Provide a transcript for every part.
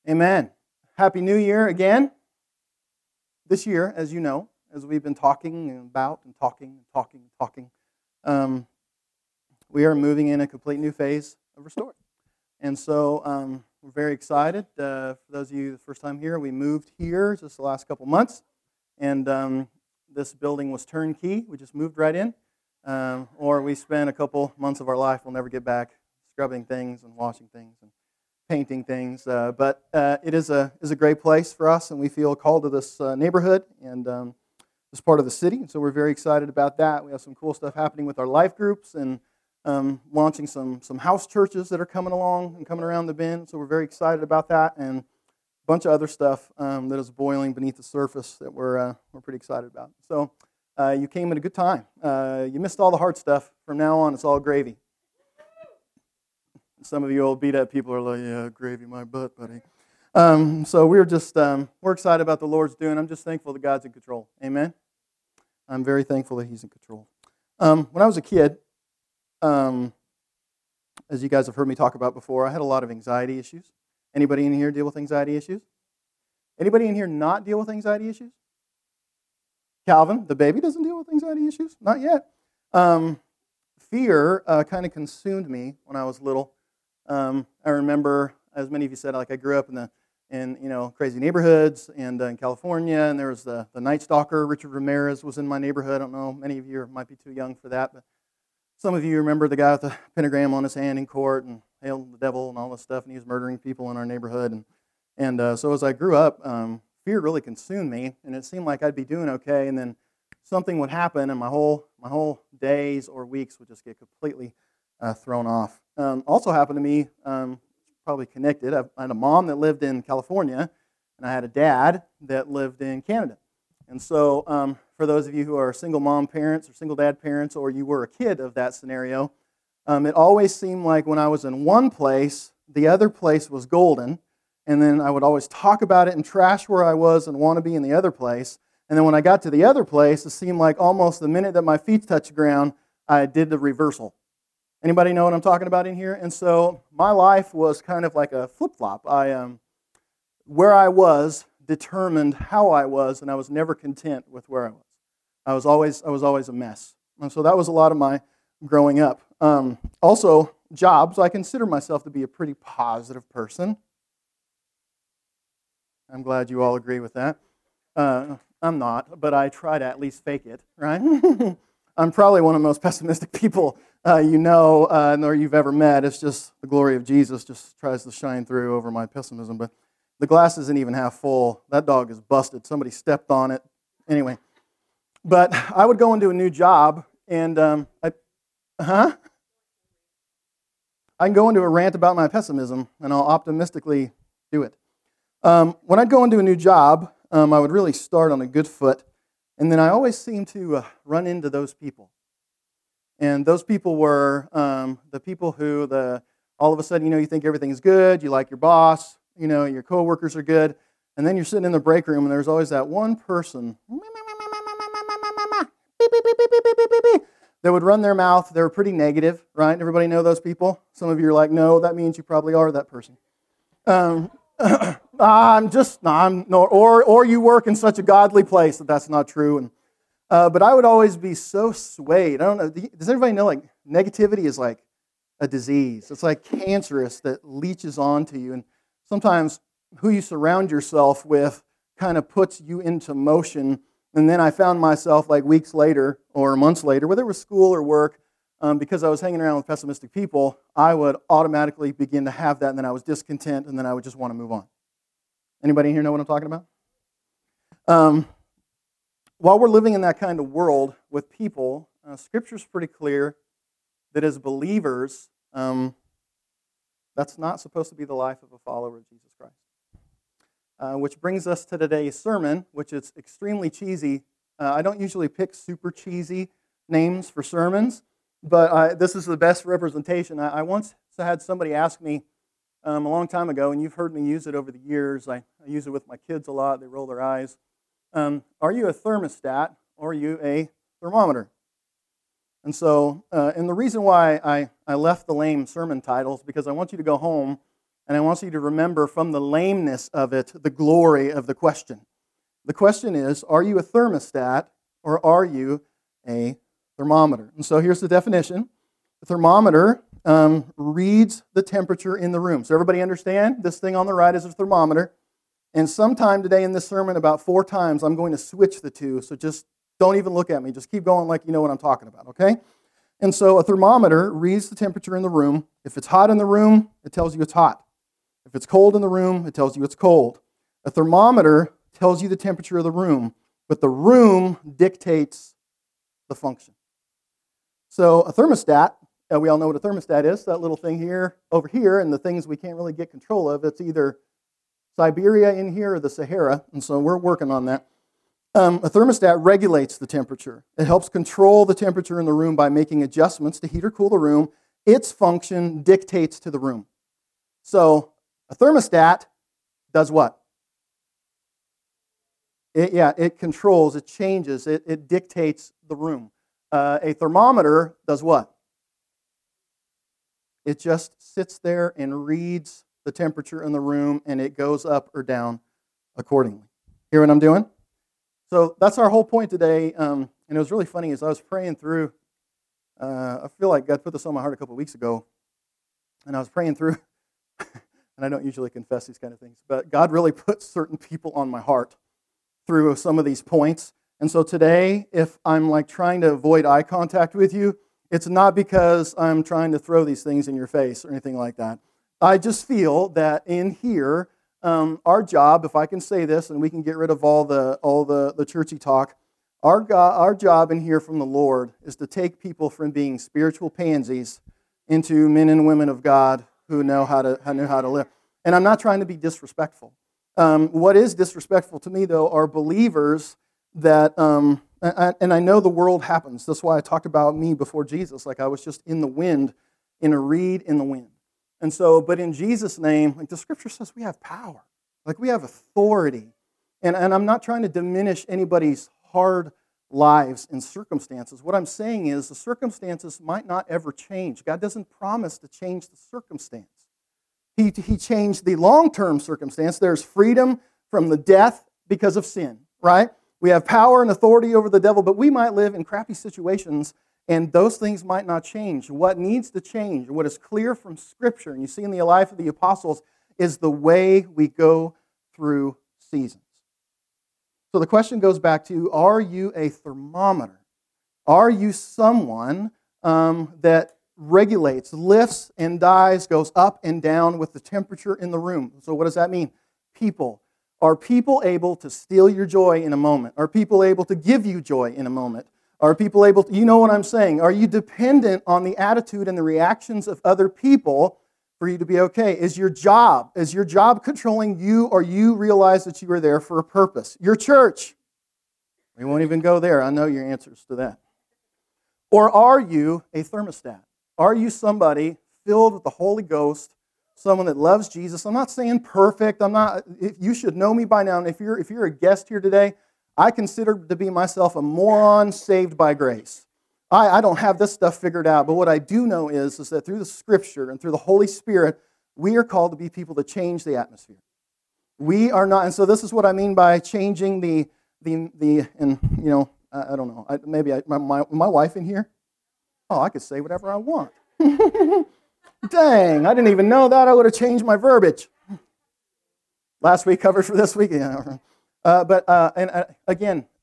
Amen. Happy New Year again. This year, as you know, as we've been talking about and talking, um, we are moving in a complete new phase of Restore. And so we're very excited. For those of you the first time here, we moved here just the last couple months. And this building was turnkey. We just moved right in. Or we spent a couple months of our life we'll never get back scrubbing things and washing things and painting things, but it is a great place for us, and we feel called to this neighborhood and this part of the city. And so we're very excited about that. We have some cool stuff happening with our life groups and launching some house churches that are coming along and coming around the bend. So we're very excited about that, and a bunch of other stuff that is boiling beneath the surface that we're pretty excited about. So you came at a good time. You missed all the hard stuff. From now on, it's all gravy. Some of you old beat-up people are like, yeah, gravy my butt, buddy. So we're excited about the Lord's doing. I'm just thankful that God's in control. Amen? I'm very thankful that He's in control. When I was a kid, as you guys have heard me talk about before, I had a lot of anxiety issues. Anybody in here deal with anxiety issues? Anybody in here not deal with anxiety issues? Calvin, the baby, doesn't deal with anxiety issues? Not yet. Fear kind of consumed me when I was little. I remember, as many of you said, like I grew up in crazy neighborhoods and in California, and there was the Night Stalker. Richard Ramirez was in my neighborhood. I don't know, many of you might be too young for that, but some of you remember the guy with the pentagram on his hand in court and hailed the devil and all this stuff, and he was murdering people in our neighborhood. And so as I grew up, fear really consumed me, and it seemed like I'd be doing okay, and then something would happen, and my whole days or weeks would just get completely thrown off. Also happened to me, probably connected. I had a mom that lived in California, and I had a dad that lived in Canada. And so for those of you who are single mom parents or single dad parents, or you were a kid of that scenario, it always seemed like when I was in one place, the other place was golden, and then I would always talk about it and trash where I was and want to be in the other place. And then when I got to the other place, it seemed like almost the minute that my feet touched the ground, I did the reversal. Anybody know what I'm talking about in here? And so my life was kind of like a flip-flop. Where I was determined how I was, and I was never content with where I was. I was always a mess. And so that was a lot of my growing up. Also, jobs. I consider myself to be a pretty positive person. I'm glad you all agree with that. I'm not, but I try to at least fake it, right? I'm probably one of the most pessimistic people or you've ever met. It's just the glory of Jesus just tries to shine through over my pessimism. But the glass isn't even half full. That dog is busted. Somebody stepped on it. Anyway, but I would go into a new job, and I can go into a rant about my pessimism, and I'll optimistically do it. When I'd go into a new job, I would really start on a good foot, and then I always seemed to run into those people. And those people were the people who all of a sudden, you think everything's good, you like your boss, your coworkers are good, and then you're sitting in the break room, and there's always that one person that would run their mouth. They were pretty negative, right? Everybody know those people? Some of you are like, no, that means you probably are that person. Or you work in such a godly place that's not true. But I would always be so swayed. I don't know. Does everybody know like negativity is like a disease? It's like cancerous that leeches onto you. And sometimes who you surround yourself with kind of puts you into motion. And then I found myself like weeks later or months later, whether it was school or work, because I was hanging around with pessimistic people, I would automatically begin to have that, and then I was discontent, and then I would just want to move on. Anybody in here know what I'm talking about? While we're living in that kind of world with people, Scripture's pretty clear that as believers, that's not supposed to be the life of a follower of Jesus Christ. Which brings us to today's sermon, which is extremely cheesy. I don't usually pick super cheesy names for sermons, but this is the best representation. I once had somebody ask me a long time ago, and you've heard me use it over the years. I use it with my kids a lot. They roll their eyes. Are you a thermostat or are you a thermometer? And so, and the reason why I left the lame sermon titles because I want you to go home And I want you to remember from the lameness of it, the glory of the question. The question is, are you a thermostat or are you a thermometer? And so here's the definition. The thermometer reads the temperature in the room. So everybody understand? This thing on the right is a thermometer. And sometime today in this sermon, about 4 times, I'm going to switch the two. So just don't even look at me. Just keep going like you know what I'm talking about, okay? And so a thermometer reads the temperature in the room. If it's hot in the room, it tells you it's hot. If it's cold in the room, it tells you it's cold. A thermometer tells you the temperature of the room, but the room dictates the function. So a thermostat, we all know what a thermostat is, that little thing here, over here, and the things we can't really get control of. It's either Siberia in here or the Sahara, and so we're working on that. A thermostat regulates the temperature. It helps control the temperature in the room by making adjustments to heat or cool the room. Its function dictates to the room. So a thermostat does what? It controls, it changes, it dictates the room. A thermometer does what? It just sits there and reads the temperature in the room, and it goes up or down accordingly. Hear what I'm doing? So that's our whole point today. And it was really funny as I was praying through. I feel like God put this on my heart a couple of weeks ago, and I was praying through. And I don't usually confess these kind of things, but God really put certain people on my heart through some of these points. And so today, if I'm like trying to avoid eye contact with you, it's not because I'm trying to throw these things in your face or anything like that. I just feel that in here, our job, if I can say this, and we can get rid of all the churchy talk, our job in here from the Lord is to take people from being spiritual pansies into men and women of God who know how to live. And I'm not trying to be disrespectful. What is disrespectful to me, though, are believers that, and I know the world happens. That's why I talked about me before Jesus. Like I was just in the wind, in a reed in the wind. And so, but in Jesus' name, like the scripture says, we have power. Like we have authority. And I'm not trying to diminish anybody's hard lives and circumstances. What I'm saying is the circumstances might not ever change. God doesn't promise to change the circumstance. He changed the long-term circumstance. There's freedom from the death because of sin, right? We have power and authority over the devil, but we might live in crappy situations, and those things might not change. What needs to change, what is clear from Scripture, and you see in the life of the apostles, is the way we go through seasons. So the question goes back to, are you a thermometer? Are you someone that regulates, lifts and dies, goes up and down with the temperature in the room? So what does that mean? People. Are people able to steal your joy in a moment? Are people able to give you joy in a moment? Are people able to, you know what I'm saying? Are you dependent on the attitude and the reactions of other people for you to be okay? Is your job controlling you, or you realize that you are there for a purpose? Your church. We won't even go there. I know your answers to that. Or are you a thermostat? Are you somebody filled with the Holy Ghost, someone that loves Jesus? I'm not saying perfect. You should know me by now. And if you're a guest here today, I consider to be myself a moron saved by grace. I don't have this stuff figured out, but what I do know is that through the Scripture and through the Holy Spirit, we are called to be people that change the atmosphere. We are not, and so this is what I mean by changing the and you know, I don't know, my wife in here? Oh, I could say whatever I want. Dang, I didn't even know that. I would have changed my verbiage. Last week covered for this week. Yeah. Again,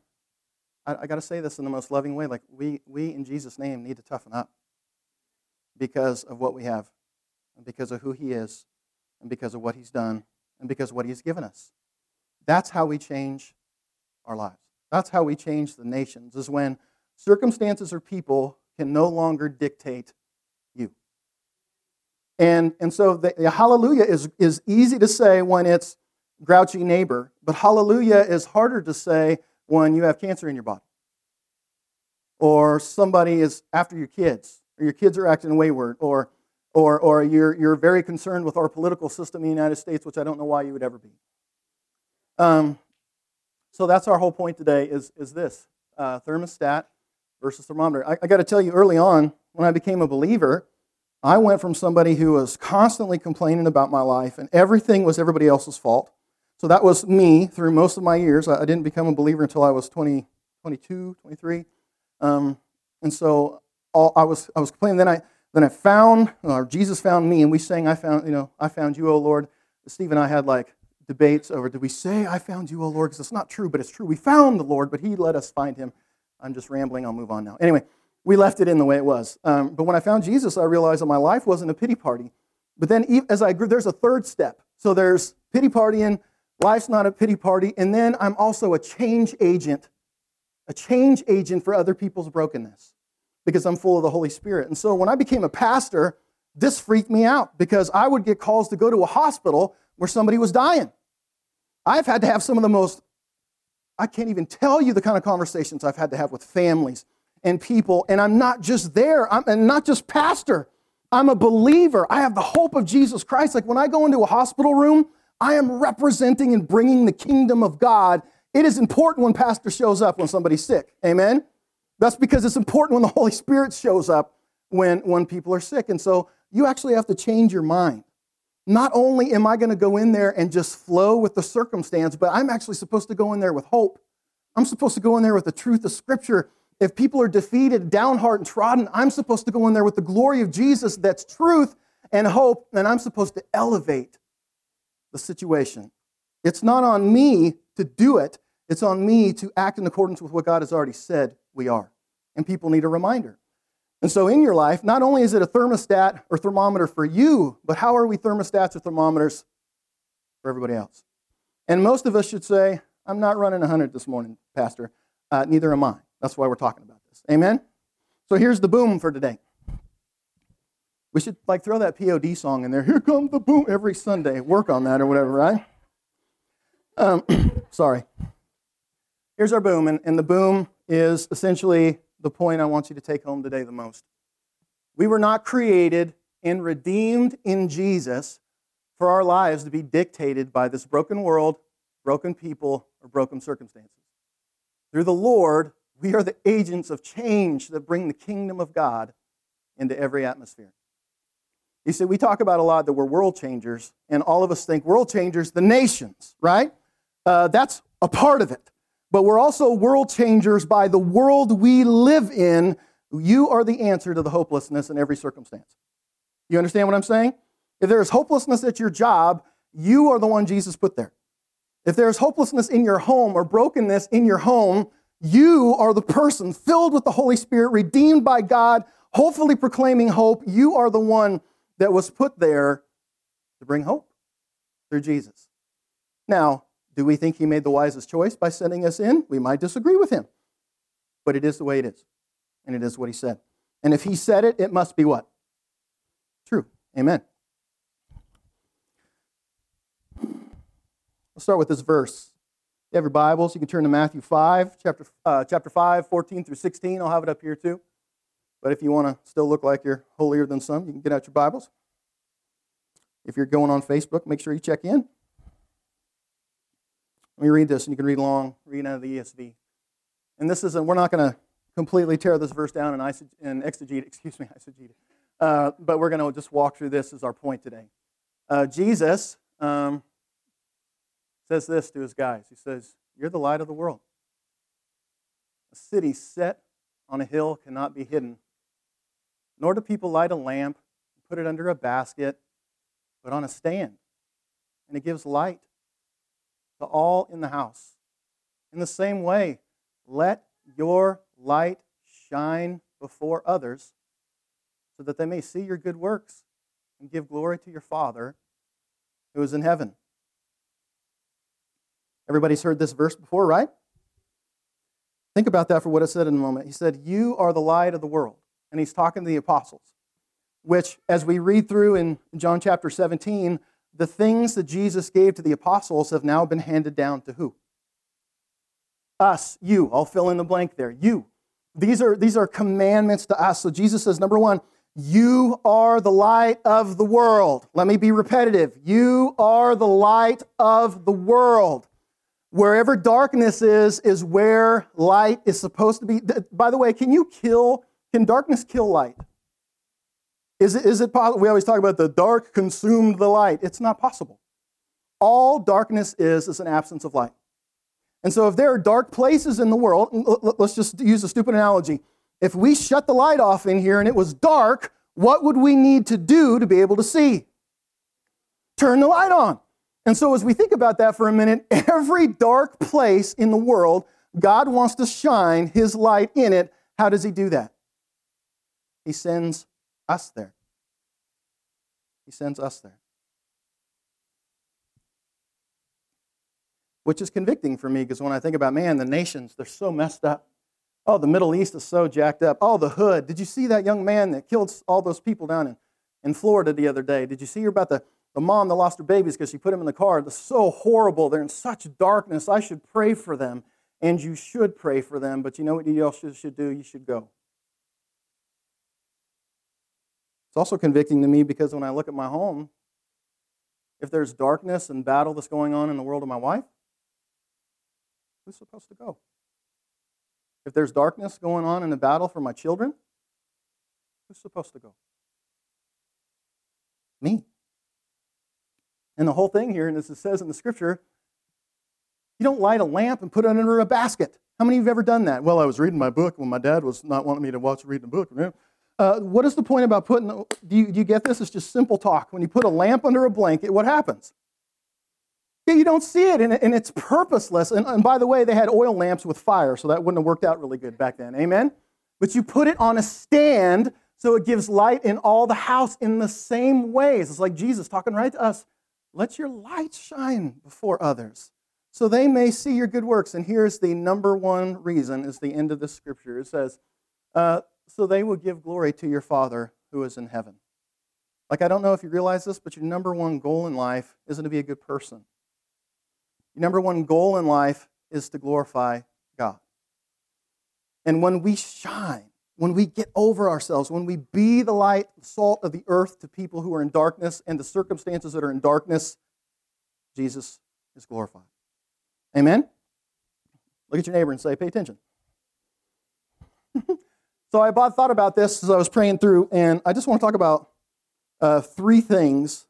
I got to say this in the most loving way. Like we in Jesus' name need to toughen up because of what we have, and because of who He is, and because of what He's done, and because of what He's given us. That's how we change our lives. That's how we change the nations. Is when circumstances or people can no longer dictate you. And so the hallelujah is easy to say when it's grouchy neighbor, but hallelujah is harder to say when you have cancer in your body, or somebody is after your kids, or your kids are acting wayward, or you're very concerned with our political system in the United States, which I don't know why you would ever be. So that's our whole point today is this, thermostat versus thermometer. I got to tell you, early on, when I became a believer, I went from somebody who was constantly complaining about my life and everything was everybody else's fault. So that was me through most of my years. I didn't become a believer until I was 22, 23. And so I was complaining. Then I found, or Jesus found me, and we sang, I found you, O Lord. Steve and I had like debates over, did we say, I found you, O Lord? Because it's not true, but it's true. We found the Lord, but he let us find him. I'm just rambling. I'll move on now. Anyway, we left it in the way it was. But when I found Jesus, I realized that my life wasn't a pity party. But then as I grew, there's a third step. So there's pity partying, life's not a pity party, and then I'm also a change agent for other people's brokenness because I'm full of the Holy Spirit. And so when I became a pastor, this freaked me out because I would get calls to go to a hospital where somebody was dying. I've had to have some of the most, I can't even tell you the kind of conversations I've had to have with families and people, and I'm not just there, I'm not just pastor. I'm a believer. I have the hope of Jesus Christ. Like when I go into a hospital room, I am representing and bringing the kingdom of God. It is important when pastor shows up when somebody's sick. Amen? That's because it's important when the Holy Spirit shows up when people are sick. And so you actually have to change your mind. Not only am I going to go in there and just flow with the circumstance, but I'm actually supposed to go in there with hope. I'm supposed to go in there with the truth of Scripture. If people are defeated, downhearted, and trodden, I'm supposed to go in there with the glory of Jesus that's truth and hope, and I'm supposed to elevate the situation. It's not on me to do it. It's on me to act in accordance with what God has already said we are. And people need a reminder. And so in your life, not only is it a thermostat or thermometer for you, but how are we thermostats or thermometers for everybody else? And most of us should say, I'm not running 100 this morning, Pastor. Neither am I. That's why we're talking about this. Amen? So here's the boom for today. We should throw that POD song in there. Here comes the boom every Sunday. Work on that or whatever, right? Sorry. Here's our boom, and the boom is essentially the point I want you to take home today the most. We were not created and redeemed in Jesus for our lives to be dictated by this broken world, broken people, or broken circumstances. Through the Lord, we are the agents of change that bring the kingdom of God into every atmosphere. You see, we talk about a lot that we're world changers, and all of us think world changers, the nations, right? That's a part of it. But we're also world changers by the world we live in. You are the answer to the hopelessness in every circumstance. You understand what I'm saying? If there is hopelessness at your job, you are the one Jesus put there. If there is hopelessness in your home or brokenness in your home, you are the person filled with the Holy Spirit, redeemed by God, hopefully proclaiming hope. You are the one that was put there to bring hope through Jesus. Now, do we think he made the wisest choice by sending us in? We might disagree with him. But it is the way it is. And it is what he said. And if he said it, it must be what? True. Amen. Let's start with this verse. If you have your Bibles, you can turn to Matthew 5, chapter 5, 14 through 16. I'll have it up here too. But if you want to still look like you're holier than some, you can get out your Bibles. If you're going on Facebook, make sure you check in. Let me read this, and you can read along, read out of the ESV. And this isn't, we're not going to completely tear this verse down and exegete it, but we're going to just walk through this as our point today. Jesus says this to his guys. He says, you're the light of the world. A city set on a hill cannot be hidden. Nor do people light a lamp and put it under a basket, but on a stand. And it gives light to all in the house. In the same way, let your light shine before others so that they may see your good works and give glory to your Father who is in heaven. Everybody's heard this verse before, right? Think about that for what it said in a moment. He said, you are the light of the world. And he's talking to the apostles, which, as we read through in John chapter 17, the things that Jesus gave to the apostles have now been handed down to who? Us, you. I'll fill in the blank there. You. These are commandments to us. So Jesus says, number one, you are the light of the world. Let me be repetitive. You are the light of the world. Wherever darkness is where light is supposed to be. By the way, can darkness kill light? Is it possible? We always talk about the dark consumed the light. It's not possible. All darkness is an absence of light. And so if there are dark places in the world, let's just use a stupid analogy. If we shut the light off in here and it was dark, what would we need to do to be able to see? Turn the light on. And so as we think about that for a minute, every dark place in the world, God wants to shine His light in it. How does He do that? He sends us there. He sends us there. Which is convicting for me, because when I think about, man, the nations, they're so messed up. Oh, the Middle East is so jacked up. Oh, the hood. Did you see that young man that killed all those people down in Florida the other day? Did you see about the mom that lost her babies because she put them in the car? They're so horrible. They're in such darkness. I should pray for them, and you should pray for them. But you know what you also should do? You should go. It's also convicting to me because when I look at my home, if there's darkness and battle that's going on in the world of my wife, who's supposed to go? If there's darkness going on in the battle for my children, who's supposed to go? Me. And the whole thing here, and as it says in the scripture, you don't light a lamp and put it under a basket. How many of you have ever done that? Well, I was reading my book when my dad was not wanting me to watch reading the book. What is the point about putting, do you get this? It's just simple talk. When you put a lamp under a blanket, what happens? You don't see it, and it's purposeless. And by the way, they had oil lamps with fire, so that wouldn't have worked out really good back then. Amen? But you put it on a stand so it gives light in all the house in the same ways. It's like Jesus talking right to us. Let your light shine before others so they may see your good works. And here's the number one reason, is the end of the scripture. It says, so they will give glory to your Father who is in heaven. Like, I don't know if you realize this, but your number one goal in life isn't to be a good person. Your number one goal in life is to glorify God. And when we shine, when we get over ourselves, when we be the light, salt of the earth to people who are in darkness and the circumstances that are in darkness, Jesus is glorified. Amen? Look at your neighbor and say, pay attention. So I thought about this as I was praying through, and I just want to talk about three things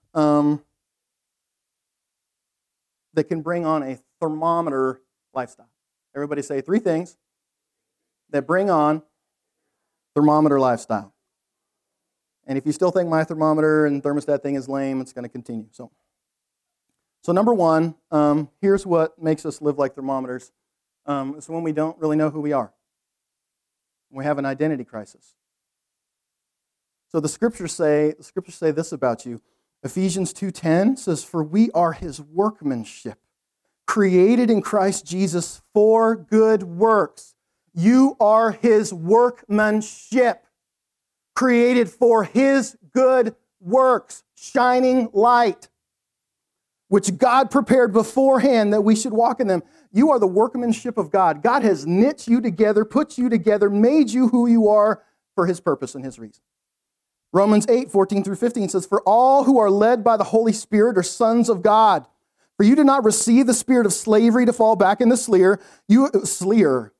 that can bring on a thermometer lifestyle. Everybody say three things that bring on thermometer lifestyle. And if you still think my thermometer and thermostat thing is lame, it's going to continue. So number one, here's what makes us live like thermometers. It's when we don't really know who we are. We have an identity crisis. So the scriptures say this about you. Ephesians 2:10 says, "For we are His workmanship, created in Christ Jesus for good works." You are His workmanship, created for His good works, shining light, which God prepared beforehand that we should walk in them. You are the workmanship of God. God has knit you together, put you together, made you who you are for His purpose and His reason. Romans 8:14-15 says, "For all who are led by the Holy Spirit are sons of God. For you did not receive the spirit of slavery to fall back into sleer."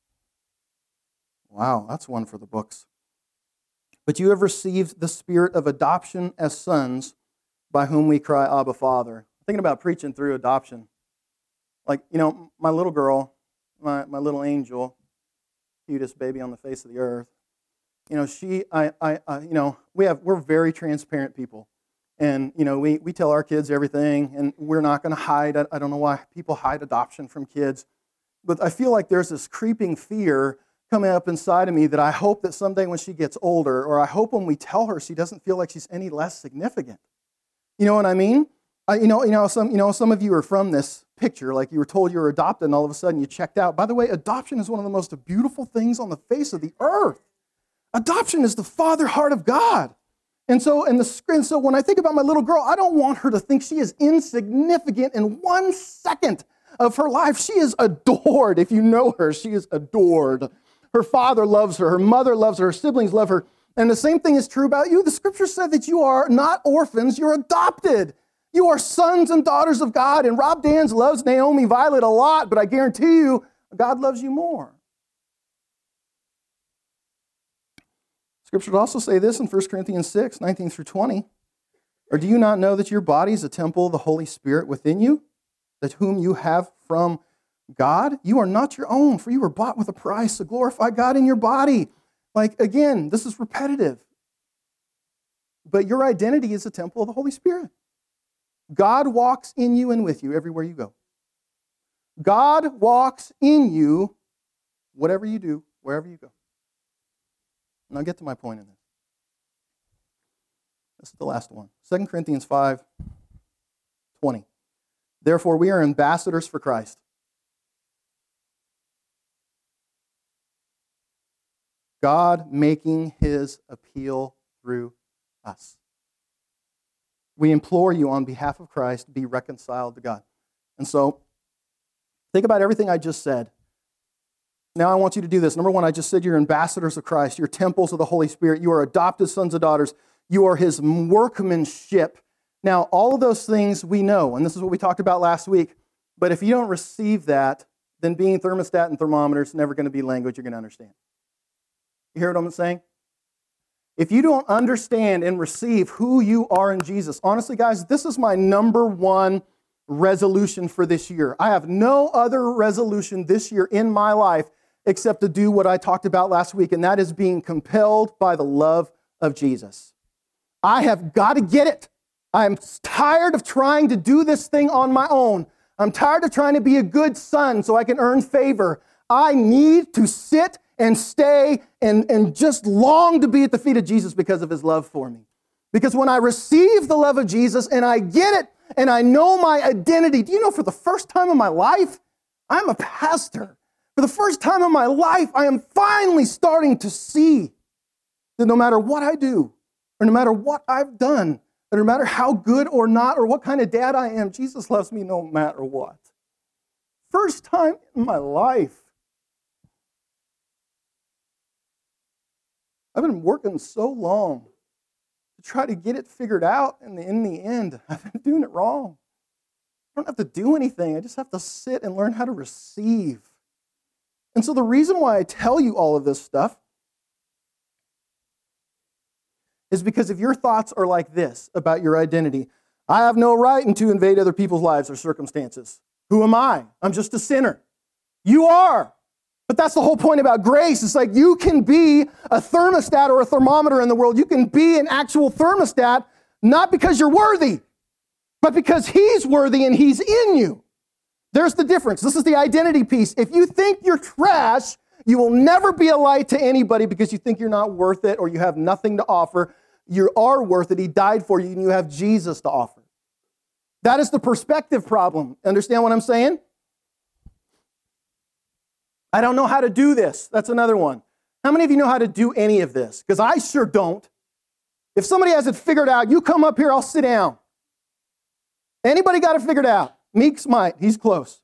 Wow, that's one for the books. "But you have received the spirit of adoption as sons, by whom we cry, Abba, Father." Thinking about preaching through adoption. Like, my little girl, my little angel, cutest baby on the face of the earth. We're very transparent people. And, we tell our kids everything, and we're not going to hide. I don't know why people hide adoption from kids. But I feel like there's this creeping fear coming up inside of me that I hope that someday when she gets older, or I hope when we tell her, she doesn't feel like she's any less significant. You know what I mean? Some of you are from this picture, like you were told you were adopted and all of a sudden you checked out. By the way, adoption is one of the most beautiful things on the face of the earth. Adoption is the father heart of God. And so when I think about my little girl, I don't want her to think she is insignificant in 1 second of her life. She is adored. If you know her, she is adored. Her father loves her. Her mother loves her. Her siblings love her. And the same thing is true about you. The scripture said that you are not orphans, you're adopted. You are sons and daughters of God. And Rob Dans loves Naomi Violet a lot, but I guarantee you, God loves you more. Scripture would also say this in 1 Corinthians 6, 19 through 20. Or do you not know that your body is a temple of the Holy Spirit within you, that whom you have from God? You are not your own, for you were bought with a price, so glorify God in your body. Like, again, this is repetitive. But your identity is a temple of the Holy Spirit. God walks in you and with you everywhere you go. God walks in you, whatever you do, wherever you go. And I'll get to my point in this. This is the last one. 2 Corinthians 5:20. Therefore, we are ambassadors for Christ. God making his appeal through us. We implore you on behalf of Christ, be reconciled to God. And so, think about everything I just said. Now I want you to do this. Number one, I just said you're ambassadors of Christ. You're temples of the Holy Spirit. You are adopted sons and daughters. You are his workmanship. Now, all of those things we know, and this is what we talked about last week. But if you don't receive that, then being thermostat and thermometer is never going to be language you're going to understand. You hear what I'm saying? If you don't understand and receive who you are in Jesus, honestly, guys, this is my number one resolution for this year. I have no other resolution this year in my life except to do what I talked about last week, and that is being compelled by the love of Jesus. I have got to get it. I'm tired of trying to do this thing on my own. I'm tired of trying to be a good son so I can earn favor. I need to sit and stay and just long to be at the feet of Jesus because of his love for me. Because when I receive the love of Jesus and I get it and I know my identity, do you know for the first time in my life, I'm a pastor. For the first time in my life, I am finally starting to see that no matter what I do, or no matter what I've done, or no matter how good or not, or what kind of dad I am, Jesus loves me no matter what. First time in my life. I've been working so long to try to get it figured out, and in the end, I've been doing it wrong. I don't have to do anything. I just have to sit and learn how to receive. And so the reason why I tell you all of this stuff is because if your thoughts are like this about your identity, I have no right to invade other people's lives or circumstances. Who am I? I'm just a sinner. You are. But that's the whole point about grace. It's like you can be a thermostat or a thermometer in the world. You can be an actual thermostat, not because you're worthy, but because he's worthy and he's in you. There's the difference. This is the identity piece. If you think you're trash, you will never be a light to anybody because you think you're not worth it or you have nothing to offer. You are worth it. He died for you and you have Jesus to offer. That is the perspective problem. Understand what I'm saying? I don't know how to do this. That's another one. How many of you know how to do any of this? Because I sure don't. If somebody has it figured out, you come up here, I'll sit down. Anybody got it figured out? Meeks might. He's close.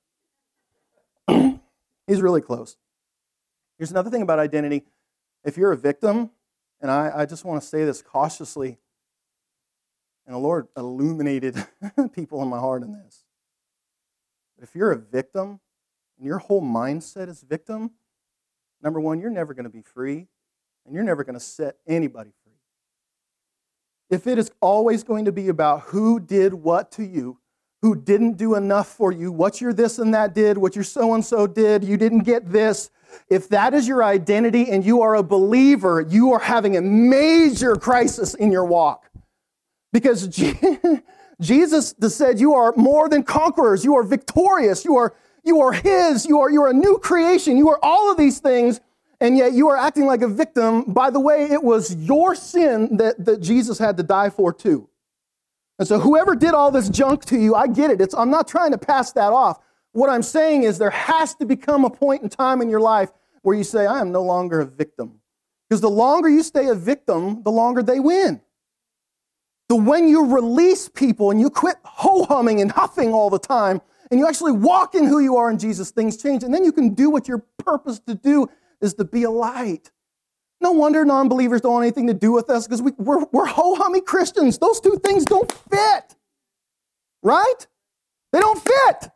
He's really close. Here's another thing about identity. If you're a victim, and I just want to say this cautiously, and the Lord illuminated people in my heart in this. But if you're a victim, and your whole mindset is victim, number one, you're never going to be free, and you're never going to set anybody free. If it is always going to be about who did what to you, who didn't do enough for you, what your this and that did, what your so-and-so did, you didn't get this, if that is your identity and you are a believer, you are having a major crisis in your walk. Because Jesus said you are more than conquerors, you are victorious, you are his, you're a new creation, you are all of these things, and yet you are acting like a victim. By the way, it was your sin that Jesus had to die for too. And so whoever did all this junk to you, I get it. I'm not trying to pass that off. What I'm saying is there has to become a point in time in your life where you say, I am no longer a victim. Because the longer you stay a victim, the longer they win. So when you release people and you quit ho-humming and huffing all the time, and you actually walk in who you are in Jesus, things change. And then you can do what your purpose to do is to be a light. No wonder non-believers don't want anything to do with us because we're ho-hummy Christians. Those two things don't fit. Right? They don't fit.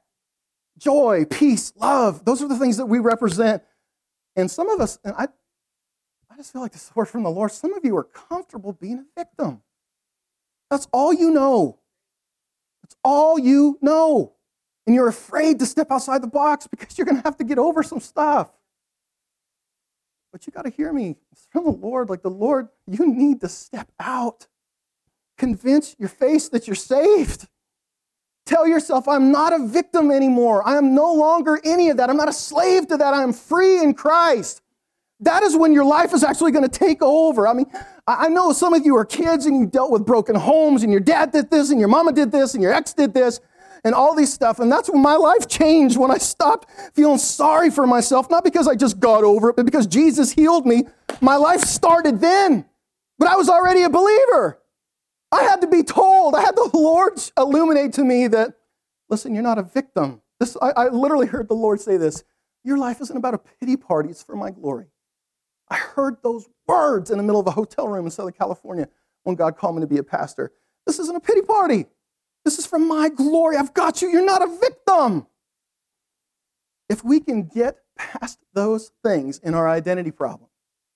Joy, peace, love. Those are the things that we represent. And some of us, and I just feel like this is a word from the Lord. Some of you are comfortable being a victim. That's all you know. That's all you know. And you're afraid to step outside the box because you're going to have to get over some stuff. But you got to hear me. It's from the Lord. Like the Lord, you need to step out. Convince your face that you're saved. Tell yourself, I'm not a victim anymore. I am no longer any of that. I'm not a slave to that. I am free in Christ. That is when your life is actually going to take over. I mean, I know some of you are kids and you dealt with broken homes and your dad did this and your mama did this and your ex did this and all these stuff. And that's when my life changed, when I stopped feeling sorry for myself, not because I just got over it, but because Jesus healed me. My life started then, but I was already a believer. I had to be told, I had the Lord illuminate to me that, listen, you're not a victim. I literally heard the Lord say this, your life isn't about a pity party, it's for my glory. I heard those words in the middle of a hotel room in Southern California when God called me to be a pastor. This isn't a pity party. This is for my glory. I've got you. You're not a victim. If we can get past those things in our identity problem,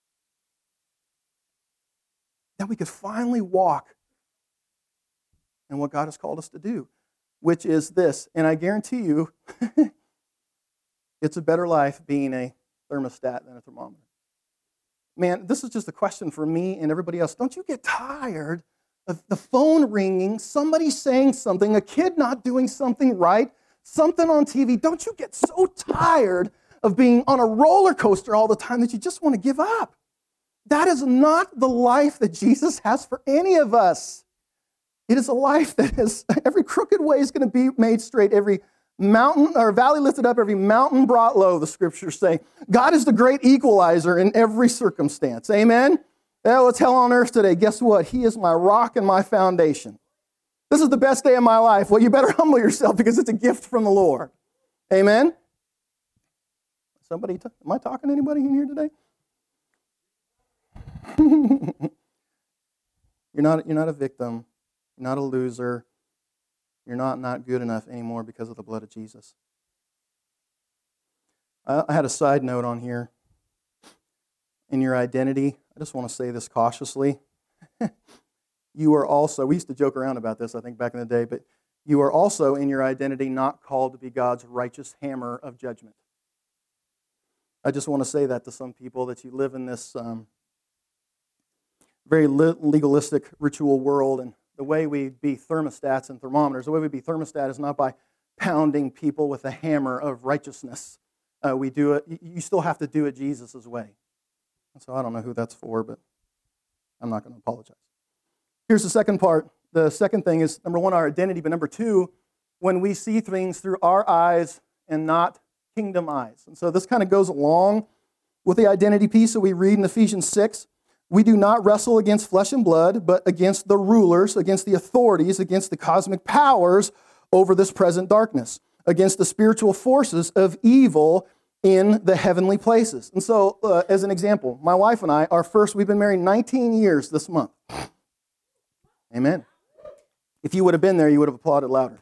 then we could finally walk in what God has called us to do, which is this. And I guarantee you, it's a better life being a thermostat than a thermometer. Man, this is just a question for me and everybody else. Don't you get tired of the phone ringing, somebody saying something, a kid not doing something right, something on TV? Don't you get so tired of being on a roller coaster all the time that you just want to give up? That is not the life that Jesus has for any of us. It is a life that is, every crooked way is going to be made straight, every mountain or valley lifted up, every mountain brought low, the scriptures say. God is the great equalizer in every circumstance. Amen? Oh, it's hell on earth today. Guess what? He is my rock and my foundation. This is the best day of my life. Well, you better humble yourself because it's a gift from the Lord. Amen? Am I talking to anybody in here today? You're not a victim. You're not a loser. You're not good enough anymore because of the blood of Jesus. I had a side note on here. In your identity, I just want to say this cautiously. You are also, we used to joke around about this, I think, back in the day, but you are also in your identity not called to be God's righteous hammer of judgment. I just want to say that to some people, that you live in this very legalistic ritual world, and the way we be thermostats and thermometers, the way we be thermostat is not by pounding people with a hammer of righteousness. We do it, you still have to do it Jesus' way. So I don't know who that's for, but I'm not going to apologize. Here's the second part. The second thing is, number one, our identity, but number two, when we see things through our eyes and not kingdom eyes. And so this kind of goes along with the identity piece that we read in Ephesians 6. We do not wrestle against flesh and blood, but against the rulers, against the authorities, against the cosmic powers over this present darkness, against the spiritual forces of evil in the heavenly places. And so, as an example, my wife and I we've been married 19 years this month. Amen. If you would have been there, you would have applauded louder.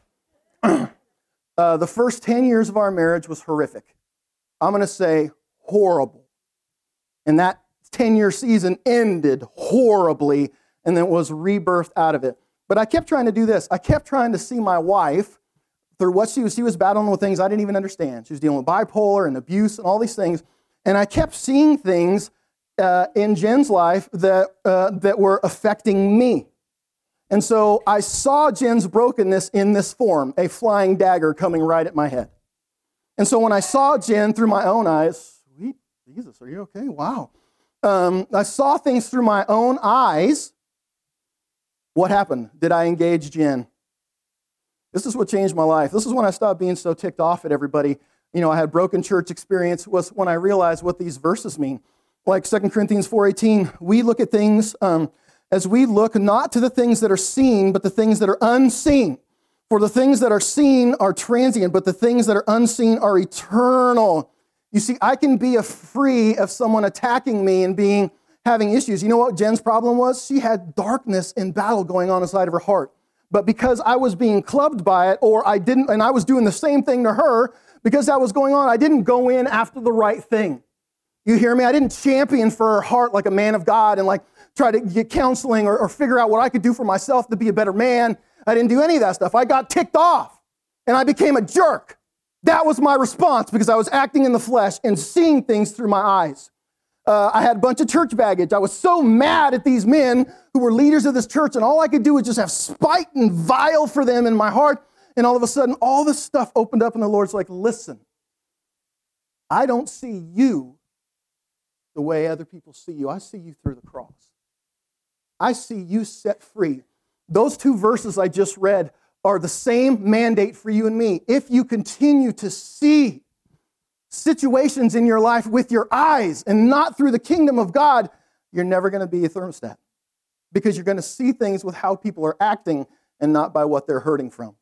The first 10 years of our marriage was horrific. I'm going to say horrible. And that 10-year season ended horribly and then was rebirthed out of it. But I kept trying to do this. I kept trying to see my wife through what she was battling with things I didn't even understand. She was dealing with bipolar and abuse and all these things. And I kept seeing things in Jen's life that were affecting me. And so I saw Jen's brokenness in this form, a flying dagger coming right at my head. And so when I saw Jen through my own eyes, sweet Jesus, are you okay? Wow. I saw things through my own eyes. What happened? Did I engage Jen? This is what changed my life. This is when I stopped being so ticked off at everybody. You know, I had broken church experience, was when I realized what these verses mean. Like 2 Corinthians 4:18, we look at things as we look not to the things that are seen, but the things that are unseen. For the things that are seen are transient, but the things that are unseen are eternal. You see, I can be free of someone attacking me and having issues. You know what Jen's problem was? She had darkness and battle going on inside of her heart. But because I was being clubbed by it, and I was doing the same thing to her, because that was going on, I didn't go in after the right thing. You hear me? I didn't champion for her heart like a man of God and like try to get counseling or figure out what I could do for myself to be a better man. I didn't do any of that stuff. I got ticked off and I became a jerk. That was my response because I was acting in the flesh and seeing things through my eyes. I had a bunch of church baggage. I was so mad at these men who were leaders of this church, and all I could do was just have spite and vile for them in my heart. And all of a sudden, all this stuff opened up, and the Lord's like, listen, I don't see you the way other people see you. I see you through the cross. I see you set free. Those 2 verses I just read are the same mandate for you and me. If you continue to see situations in your life with your eyes and not through the kingdom of God, you're never going to be a thermostat because you're going to see things with how people are acting and not by what they're hurting from.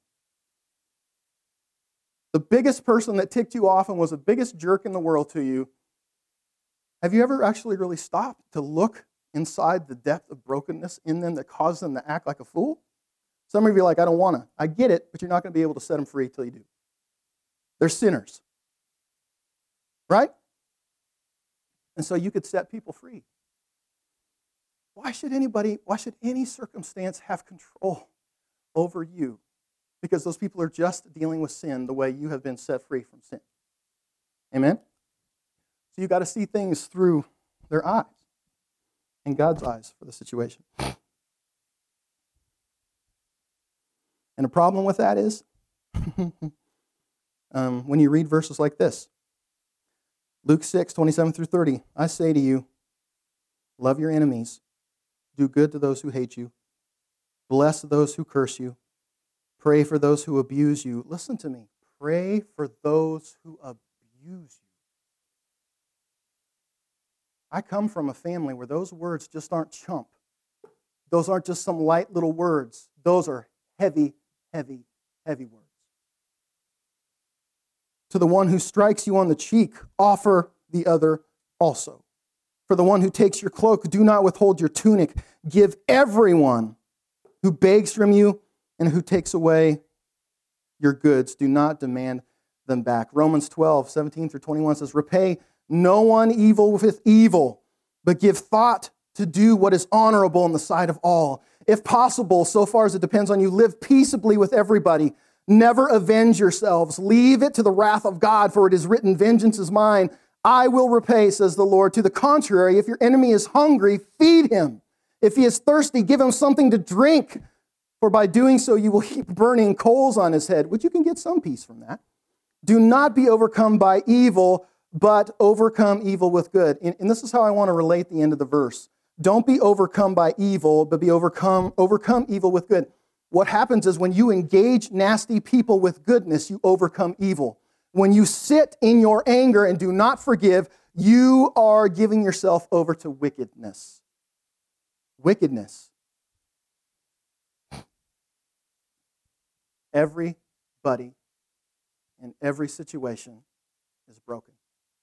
The biggest person that ticked you off and was the biggest jerk in the world to you, have you ever actually really stopped to look inside the depth of brokenness in them that caused them to act like a fool? Some of you are like, I don't want to. I get it, but you're not going to be able to set them free till you do. They're sinners. Right? And so you could set people free. Why should any circumstance have control over you? Because those people are just dealing with sin the way you have been set free from sin. Amen? So you got to see things through their eyes and God's eyes for the situation. And the problem with that is when you read verses like this, Luke 6, 27 through 30, I say to you, love your enemies, do good to those who hate you, bless those who curse you, pray for those who abuse you. Listen to me. Pray for those who abuse you. I come from a family where those words just aren't chump. Those aren't just some light little words. Those are heavy, heavy, heavy words. To the one who strikes you on the cheek, offer the other also. For the one who takes your cloak, do not withhold your tunic. Give everyone who begs from you and who takes away your goods. Do not demand them back. Romans 12, 17 through 21 says, repay no one evil with evil, but give thought to do what is honorable in the sight of all. If possible, so far as it depends on you, live peaceably with everybody. Never avenge yourselves. Leave it to the wrath of God, for it is written, vengeance is mine. I will repay, says the Lord. To the contrary, if your enemy is hungry, feed him. If he is thirsty, give him something to drink, for by doing so you will heap burning coals on his head, which you can get some peace from that. Do not be overcome by evil, but overcome evil with good. And this is how I want to relate the end of the verse. Don't be overcome by evil, but be overcome evil with good. What happens is when you engage nasty people with goodness, you overcome evil. When you sit in your anger and do not forgive, you are giving yourself over to wickedness. Wickedness. Everybody in every situation is broken.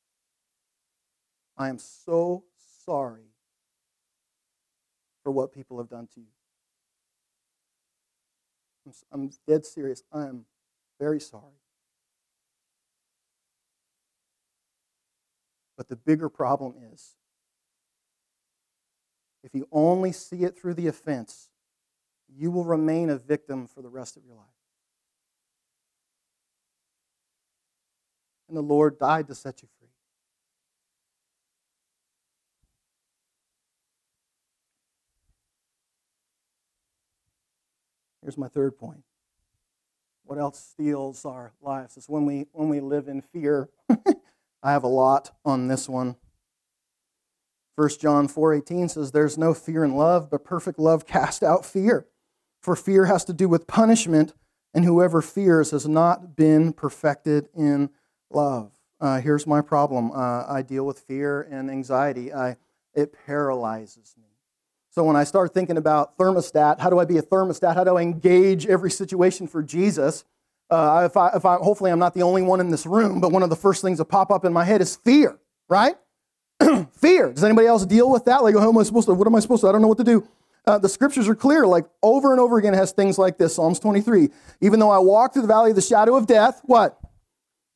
I am so sorry for what people have done to you. I'm dead serious. I am very sorry. But the bigger problem is, if you only see it through the offense, you will remain a victim for the rest of your life. And the Lord died to set you free. Here's my third point. What else steals our lives? It's when we live in fear. I have a lot on this one. 1 John 4:18 says, there's no fear in love, but perfect love casts out fear. For fear has to do with punishment, and whoever fears has not been perfected in love. Here's my problem. I deal with fear and anxiety. It paralyzes me. So when I start thinking about thermostat, how do I be a thermostat? How do I engage every situation for Jesus? Hopefully I'm not the only one in this room, but one of the first things that pop up in my head is fear, right? Fear. Does anybody else deal with that? Like, what am I supposed to? I don't know what to do. The scriptures are clear, like over and over again it has things like this. Psalms 23. Even though I walk through the valley of the shadow of death, what?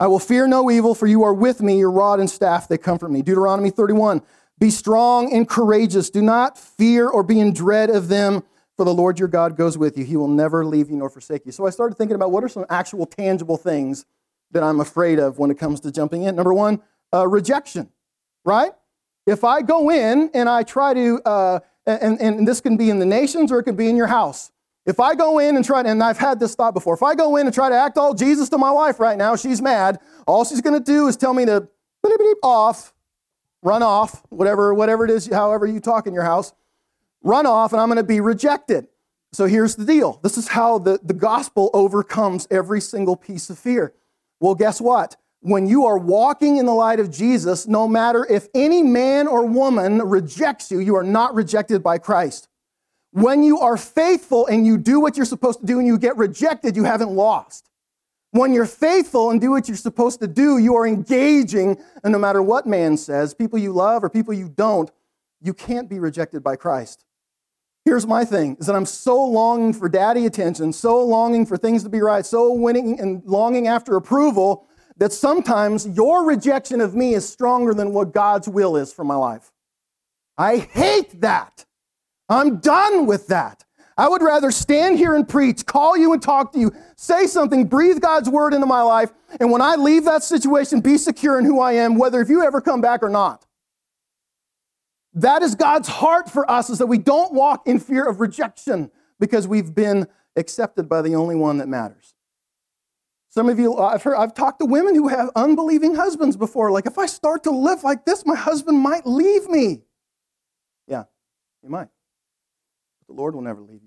I will fear no evil, for you are with me, your rod and staff, they comfort me. Deuteronomy 31, be strong and courageous. Do not fear or be in dread of them, for the Lord your God goes with you. He will never leave you nor forsake you. So I started thinking about what are some actual tangible things that I'm afraid of when it comes to jumping in. Number one, rejection, right? If I go in and I try to, and this can be in the nations or it can be in your house. If I go in and try to, and I've had this thought before, if I go in and try to act all Jesus to my wife right now, she's mad. All she's going to do is tell me to off, run off, whatever it is, however you talk in your house, run off, and I'm going to be rejected. So here's the deal. This is how the gospel overcomes every single piece of fear. Well, guess what? When you are walking in the light of Jesus, no matter if any man or woman rejects you, you are not rejected by Christ. When you are faithful and you do what you're supposed to do and you get rejected, you haven't lost. When you're faithful and do what you're supposed to do, you are engaging, and no matter what man says, people you love or people you don't, you can't be rejected by Christ. Here's my thing, is that I'm so longing for daddy attention, so longing for things to be right, so winning and longing after approval, that sometimes your rejection of me is stronger than what God's will is for my life. I hate that. I'm done with that. I would rather stand here and preach, call you and talk to you, say something, breathe God's word into my life, and when I leave that situation, be secure in who I am, whether if you ever come back or not. That is God's heart for us, is that we don't walk in fear of rejection because we've been accepted by the only one that matters. Some of you, I've talked to women who have unbelieving husbands before. Like, if I start to live like this, my husband might leave me. Yeah, he might. But the Lord will never leave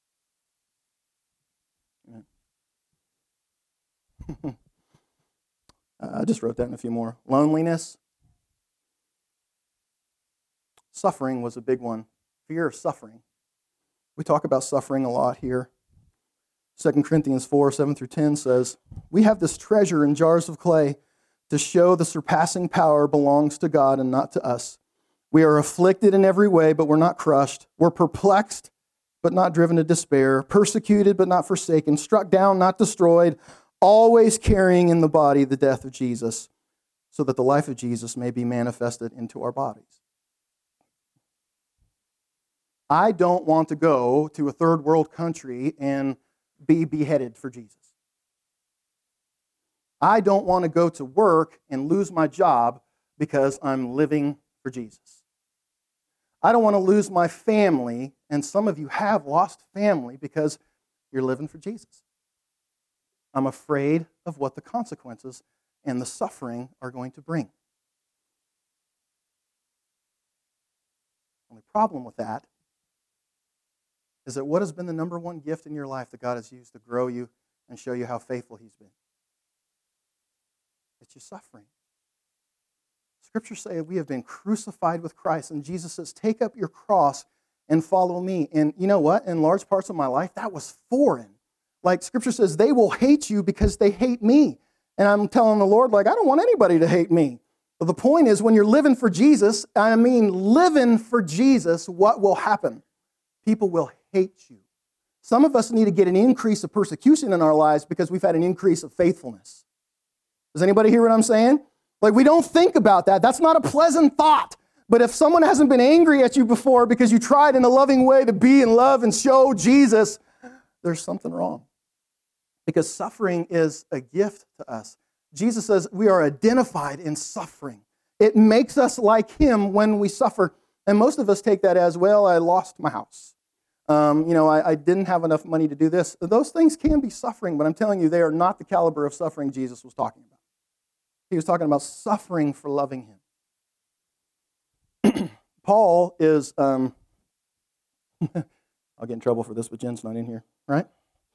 you. Amen. I just wrote down a few more. Loneliness. Suffering was a big one. Fear of suffering. We talk about suffering a lot here. 2 Corinthians 4, 7 through 10 says, we have this treasure in jars of clay to show the surpassing power belongs to God and not to us. We are afflicted in every way, but we're not crushed. We're perplexed, but not driven to despair. Persecuted, but not forsaken. Struck down, not destroyed. Always carrying in the body the death of Jesus, so that the life of Jesus may be manifested into our bodies. I don't want to go to a third world country and be beheaded for Jesus. I don't want to go to work and lose my job because I'm living for Jesus. I don't want to lose my family, and some of you have lost family because you're living for Jesus. I'm afraid of what the consequences and the suffering are going to bring. The only problem with that is that what has been the number one gift in your life that God has used to grow you and show you how faithful He's been? It's your suffering. Scriptures say we have been crucified with Christ, and Jesus says, take up your cross and follow me. And you know what? In large parts of my life, that was foreign. Like Scripture says, they will hate you because they hate me. And I'm telling the Lord, like, I don't want anybody to hate me. But the point is, when you're living for Jesus, I mean living for Jesus, what will happen? People will hate you. Some of us need to get an increase of persecution in our lives because we've had an increase of faithfulness. Does anybody hear what I'm saying? Like, we don't think about that. That's not a pleasant thought. But if someone hasn't been angry at you before because you tried in a loving way to be in love and show Jesus, there's something wrong. Because suffering is a gift to us. Jesus says we are identified in suffering. It makes us like Him when we suffer. And most of us take that as, well, I lost my house. I didn't have enough money to do this. Those things can be suffering, but I'm telling you, they are not the caliber of suffering Jesus was talking about. He was talking about suffering for loving Him. Paul is, I'll get in trouble for this, but Jen's not in here, right?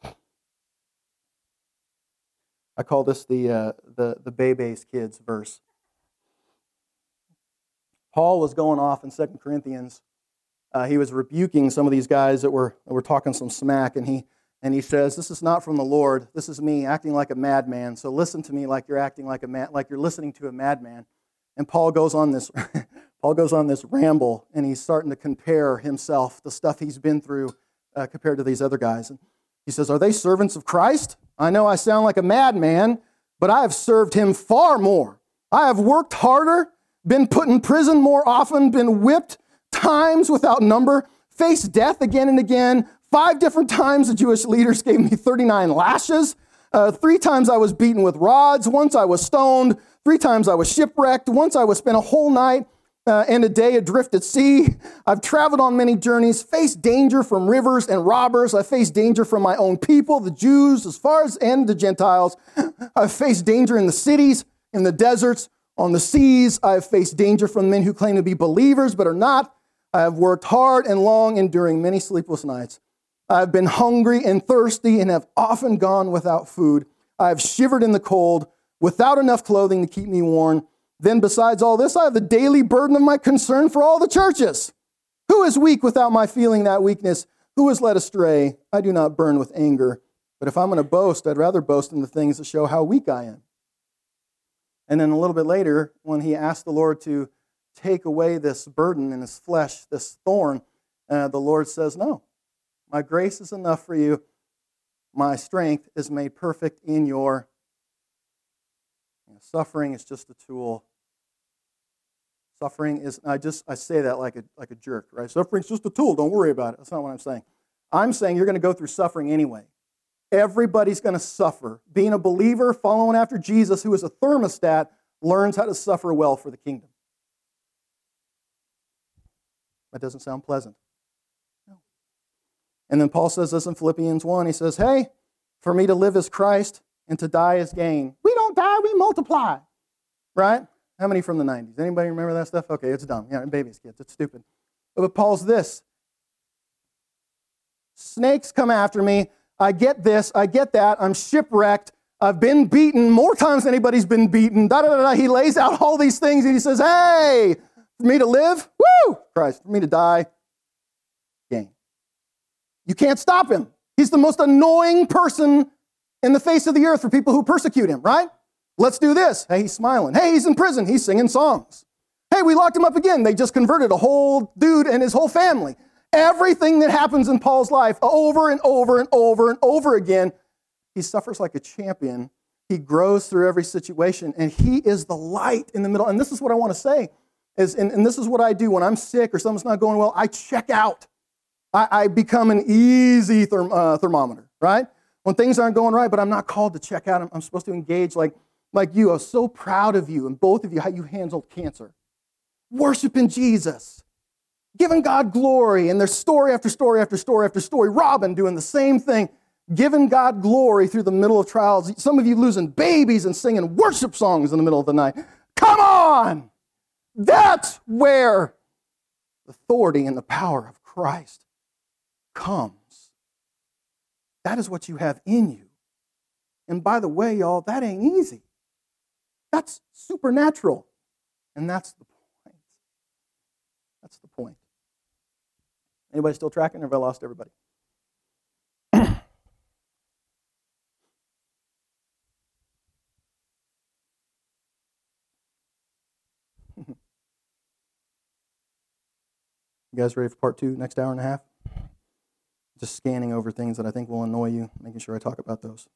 I call this the Bebe's kids verse. Paul was going off in 2 Corinthians. He was rebuking some of these guys that were talking some smack, and he says, "This is not from the Lord. This is me acting like a madman. So listen to me like you're acting like like you're listening to a madman." And Paul goes on this ramble, and he's starting to compare himself, the stuff he's been through, compared to these other guys. And he says, "Are they servants of Christ? I know I sound like a madman, but I have served him far more. I have worked harder, been put in prison more often, been whipped times without number, faced death again and again. 5 different times the Jewish leaders gave me 39 lashes. 3 times I was beaten with rods. Once I was stoned. 3 times I was shipwrecked. Once I was spent a whole night and a day adrift at sea. I've traveled on many journeys, faced danger from rivers and robbers. I faced danger from my own people, the Jews, as far as and the Gentiles. I've faced danger in the cities, in the deserts, on the seas. I've faced danger from men who claim to be believers but are not. I have worked hard and long, enduring many sleepless nights. I've been hungry and thirsty and have often gone without food. I have shivered in the cold, without enough clothing to keep me warm. Then besides all this, I have the daily burden of my concern for all the churches. Who is weak without my feeling that weakness? Who is led astray? I do not burn with anger. But if I'm going to boast, I'd rather boast in the things that show how weak I am. And then a little bit later, when he asked the Lord to take away this burden in his flesh, this thorn, the Lord says, no, my grace is enough for you. My strength is made perfect in your suffering is just a tool. Suffering is, I say that like a jerk, right? Suffering's just a tool. Don't worry about it. That's not what I'm saying. I'm saying you're going to go through suffering anyway. Everybody's going to suffer. Being a believer, following after Jesus, who is a thermostat, learns how to suffer well for the kingdom. That doesn't sound pleasant. No. And then Paul says this in Philippians 1. He says, hey, for me to live is Christ and to die is gain. We don't die, we multiply. Right? How many from the 90s? Anybody remember that stuff? Okay, it's dumb. Yeah, babies, kids, it's stupid. But Paul's this. Snakes come after me. I get this, I get that. I'm shipwrecked. I've been beaten more times than anybody's been beaten. He lays out all these things and he says, hey, for me to live, woo, Christ. For me to die, gain. You can't stop him. He's the most annoying person in the face of the earth for people who persecute him, right? Let's do this. Hey, he's smiling. Hey, he's in prison. He's singing songs. Hey, we locked him up again. They just converted a whole dude and his whole family. Everything that happens in Paul's life over and over and over and over again, he suffers like a champion. He grows through every situation, and he is the light in the middle. And this is what I want to say, and this is what I do when I'm sick or something's not going well. I check out. I become an easy thermometer, right? When things aren't going right, but I'm not called to check out. I'm supposed to engage like you. I was so proud of you and both of you, how you handled cancer. Worshiping Jesus. Giving God glory. And there's story after story after story after story. Robin doing the same thing. Giving God glory through the middle of trials. Some of you losing babies and singing worship songs in the middle of the night. Come on! That's where the authority and the power of Christ comes. That is what you have in you. And by the way, y'all, that ain't easy. That's supernatural. And that's the point. That's the point. Anybody still tracking, or have I lost everybody? You guys ready for part 2, next hour and a half? Just scanning over things that I think will annoy you, making sure I talk about those.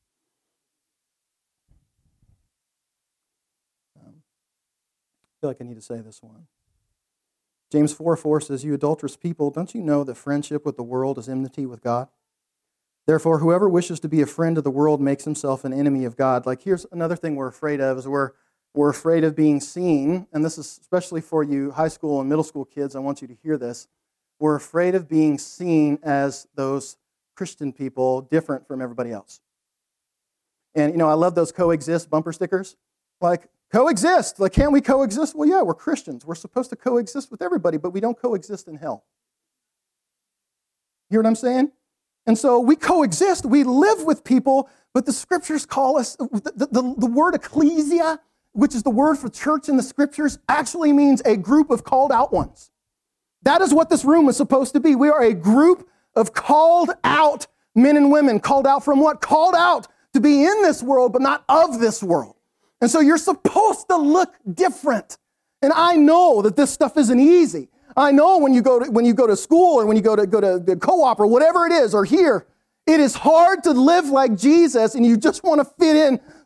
I feel like I need to say this one. James 4:4 says, you adulterous people, don't you know that friendship with the world is enmity with God? Therefore, whoever wishes to be a friend of the world makes himself an enemy of God. Like, here's another thing we're afraid of, is we're afraid of being seen, and this is especially for you high school and middle school kids. I want you to hear this. We're afraid of being seen as those Christian people different from everybody else. And, I love those coexist bumper stickers. Like, coexist. Like, can't we coexist? Well, yeah, we're Christians. We're supposed to coexist with everybody, but we don't coexist in hell. You hear what I'm saying? And so we coexist. We live with people, but the scriptures call us, the word ecclesia, which is the word for church in the scriptures, actually means a group of called out ones. That is what this room is supposed to be. We are a group of called out men and women. Called out from what? Called out to be in this world, but not of this world. And so you're supposed to look different. And I know that this stuff isn't easy. I know when you go to school or when you go to the co-op or whatever it is, or here, it is hard to live like Jesus and you just want to fit in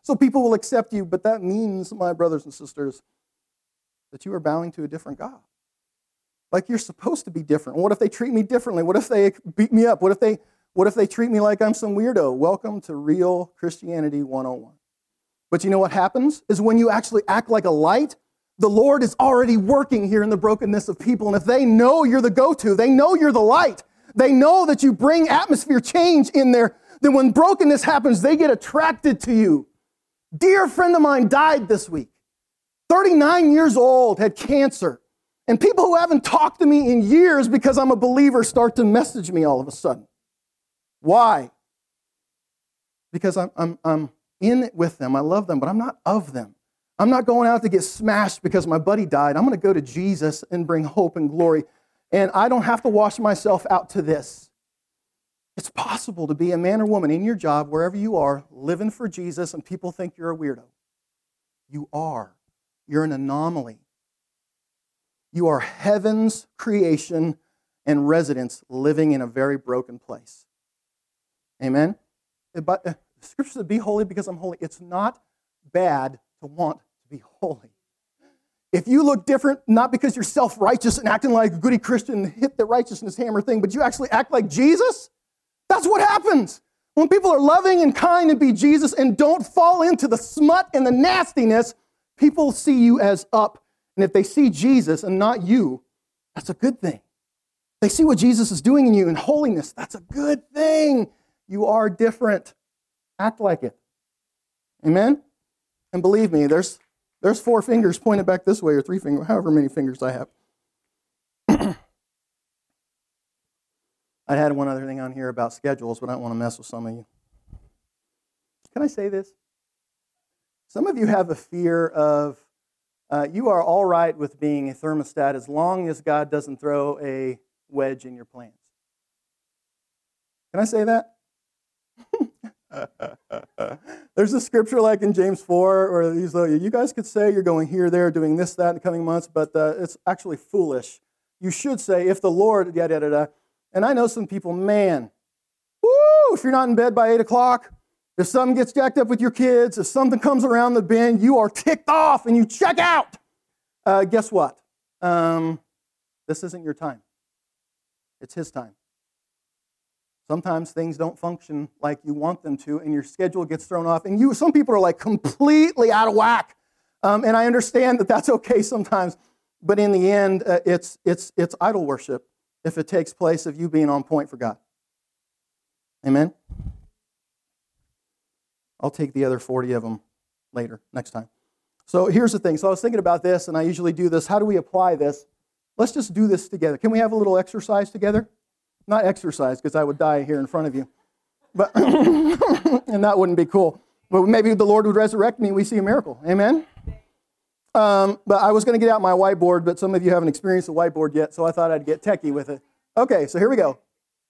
so people will accept you. But that means, my brothers and sisters, that you are bowing to a different God. Like you're supposed to be different. What if they treat me differently? What if they beat me up? What if they treat me like I'm some weirdo? Welcome to real Christianity 101. But you know what happens? Is when you actually act like a light, the Lord is already working here in the brokenness of people. And if they know you're the go-to, they know you're the light, they know that you bring atmosphere change in there, then when brokenness happens, they get attracted to you. Dear friend of mine died this week. 39 years old, had cancer. And people who haven't talked to me in years because I'm a believer start to message me all of a sudden. Why? Because I'm in it with them. I love them, but I'm not of them. I'm not going out to get smashed because my buddy died. I'm going to go to Jesus and bring hope and glory. And I don't have to wash myself out to this. It's possible to be a man or woman in your job, wherever you are, living for Jesus, and people think you're a weirdo. You are. You're an anomaly. You are heaven's creation and residents living in a very broken place. Amen? But Scripture says, be holy because I'm holy. It's not bad to want to be holy. If you look different, not because you're self-righteous and acting like a goody Christian, hit the righteousness hammer thing, but you actually act like Jesus, that's what happens. When people are loving and kind and be Jesus and don't fall into the smut and the nastiness, people see you as up. And if they see Jesus and not you, that's a good thing. They see what Jesus is doing in you in holiness. That's a good thing. You are different. Act like it. Amen? And believe me, there's 4 fingers pointed back this way, or 3 fingers, however many fingers I have. I had one other thing on here about schedules, but I don't want to mess with some of you. Can I say this? Some of you have a fear of, you are all right with being a thermostat as long as God doesn't throw a wedge in your plans. Can I say that? There's a scripture like in James 4 where you guys could say you're going here, there, doing this, that in the coming months, but it's actually foolish. You should say, if the Lord, da-da-da-da. And I know some people, man, if you're not in bed by 8 o'clock, if something gets jacked up with your kids, if something comes around the bend, you are ticked off and you check out. Guess what? This isn't your time. It's His time. Sometimes things don't function like you want them to, and your schedule gets thrown off. And some people are like completely out of whack. And I understand that that's okay sometimes. But in the end, it's idol worship if it takes place of you being on point for God. Amen? I'll take the other 40 of them later, next time. So here's the thing. So I was thinking about this, and I usually do this. How do we apply this? Let's just do this together. Can we have a little exercise together? Not exercise, because I would die here in front of you. But and that wouldn't be cool. But maybe the Lord would resurrect me and we see a miracle. Amen? But I was going to get out my whiteboard, but some of you haven't experienced a whiteboard yet, so I thought I'd get techie with it. Okay, so here we go.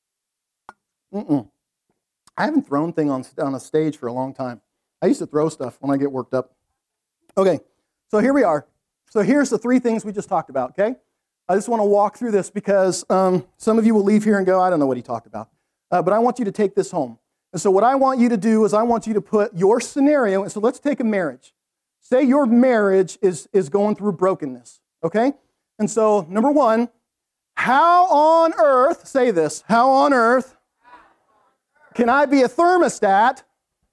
I haven't thrown things on a stage for a long time. I used to throw stuff when I get worked up. Okay, so here we are. So here's the 3 things we just talked about, okay? I just want to walk through this because some of you will leave here and go, I don't know what he talked about. But I want you to take this home. And so what I want you to do is I want you to put your scenario, and so let's take a marriage. Say your marriage is going through brokenness, okay? And so, number 1, how on earth, say this, how on earth can I be a thermostat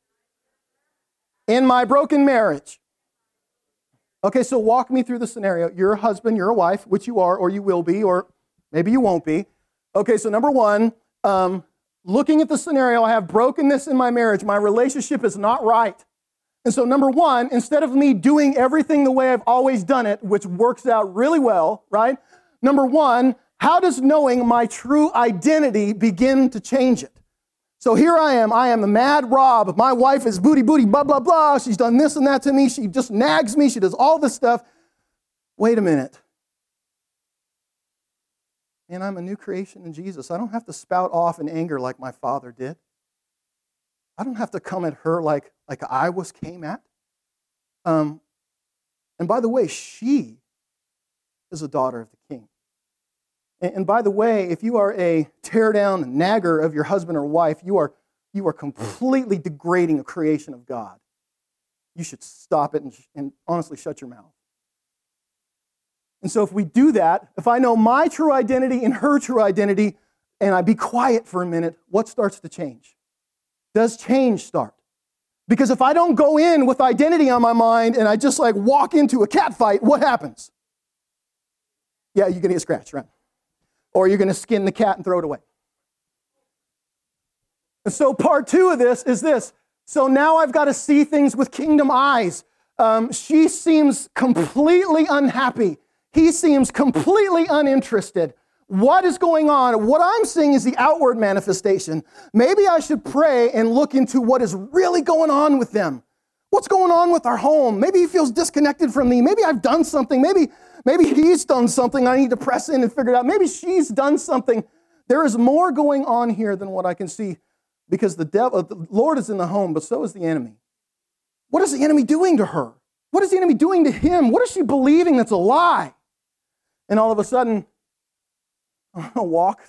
in my broken marriage? Okay, so walk me through the scenario. You're a husband, you're a wife, which you are, or you will be, or maybe you won't be. Okay, so number 1, looking at the scenario, I have brokenness in my marriage. My relationship is not right. And so number 1, instead of me doing everything the way I've always done it, which works out really well, right? Number 1, how does knowing my true identity begin to change it? So here I am a mad Rob. My wife is booty, blah, blah, blah. She's done this and that to me. She just nags me. She does all this stuff. Wait a minute. And I'm a new creation in Jesus. I don't have to spout off in anger like my father did. I don't have to come at her like I came at. And by the way, she is a daughter of the King. And by the way, if you are a tear-down nagger of your husband or wife, you are completely degrading a creation of God. you should stop it and honestly shut your mouth. And so if we do that, if I know my true identity and her true identity, and I be quiet for a minute, what starts to change? Does change start? Because if I don't go in with identity on my mind and I just like walk into a cat fight, what happens? Yeah, you're going to get scratched, right? Or you're going to skin the cat and throw it away. And so part 2 of this is this. So now I've got to see things with kingdom eyes. She seems completely unhappy. He seems completely uninterested. What is going on? What I'm seeing is the outward manifestation. Maybe I should pray and look into what is really going on with them. What's going on with our home? Maybe he feels disconnected from me. Maybe I've done something. Maybe he's done something. I need to press in and figure it out. Maybe she's done something. There is more going on here than what I can see because the Lord is in the home, but so is the enemy. What is the enemy doing to her? What is the enemy doing to him? What is she believing that's a lie? And all of a sudden, I'm going to walk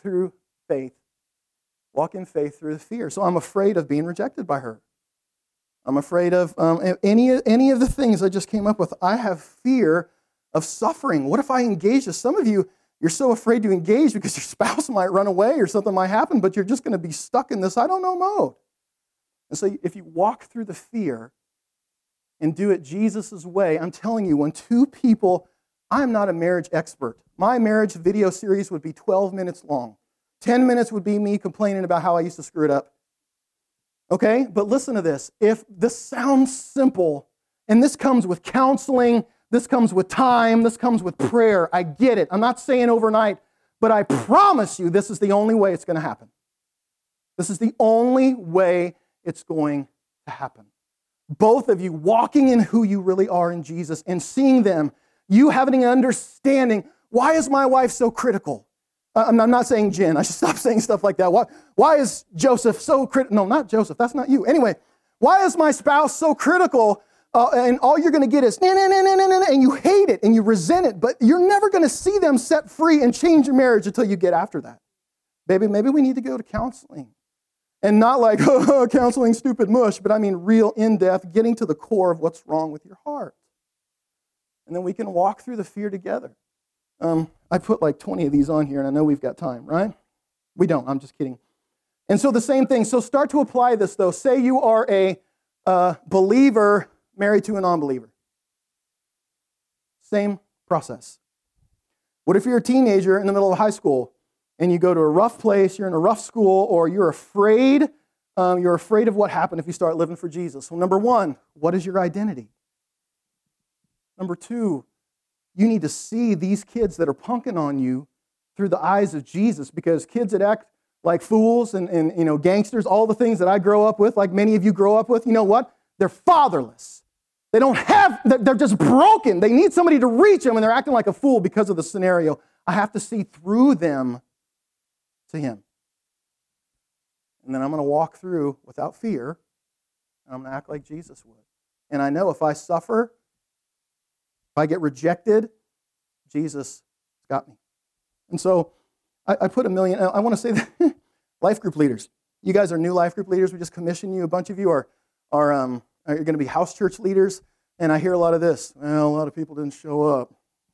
in faith through the fear. So I'm afraid of being rejected by her. I'm afraid of any of the things I just came up with. I have fear of suffering. What if I engage this? Some of you, you're so afraid to engage because your spouse might run away or something might happen, but you're just going to be stuck in this I don't know mode. And so if you walk through the fear and do it Jesus' way, I'm telling you, when two people, I'm not a marriage expert. My marriage video series would be 12 minutes long. 10 minutes would be me complaining about how I used to screw it up. Okay? But listen to this. If this sounds simple, and this comes with counseling, this comes with time, this comes with prayer, I get it. I'm not saying overnight, but I promise you this is the only way it's going to happen. This is the only way it's going to happen. Both of you walking in who you really are in Jesus and seeing them, you having an understanding, why is my wife so critical? I'm not saying Jen. I should stop saying stuff like that. Why is Joseph so critical? No, not Joseph. That's not you. Anyway, why is my spouse so critical? And all you're going to get is, and you hate it and you resent it, but you're never going to see them set free and change your marriage until you get after that. Baby, maybe we need to go to counseling. And not like, counseling, stupid mush, but I mean real in-depth, getting to the core of what's wrong with your heart. And then we can walk through the fear together. I put like 20 of these on here, and I know we've got time, right? We don't. I'm just kidding. And so the same thing. So start to apply this, though. Say you are a believer married to a non-believer. Same process. What if you're a teenager in the middle of high school, and you go to a rough place, you're in a rough school, or you're afraid of what happened if you start living for Jesus? Well, number one, what is your identity? Number two, you need to see these kids that are punking on you through the eyes of Jesus, because kids that act like fools and gangsters, all the things that I grow up with, like many of you grow up with, you know what? They're fatherless. They're just broken. They need somebody to reach them, and they're acting like a fool because of the scenario. I have to see through them to Him. And then I'm going to walk through without fear, and I'm going to act like Jesus would. And I know if I suffer, if I get rejected, Jesus got me. And so I put I want to say that life group leaders. You guys are new life group leaders. We just commissioned you. A bunch of you are going to be house church leaders. And I hear a lot of this. Well, a lot of people didn't show up.